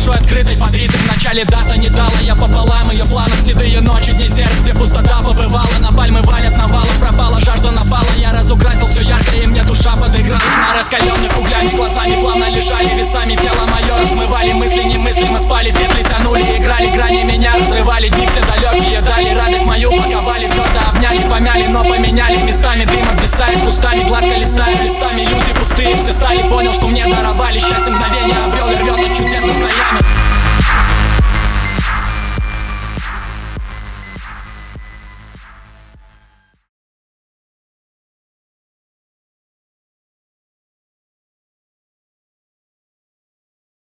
душой открытой под ритм. В начале дата не дала я пополам ее планов. Седые ночи, дни серых, где пустота побывала. На пальмы валят навалом, пропала жажда, напала. Я разукрасил все ярко, и мне душа подыграла. На раскаленных углями глазами плавно лежали весами. Тело мое размывали мысли, не мысли. Мы спали, петли тянули, играли, грани меня разрывали. Дни все далекие дали радость мою, паковали, твердо обняли, помяли, но поменяли местами. Дым обвисает кустами, гладко листая листами. Люди пустые все стали, понял, что мне даровали счастье, мгновение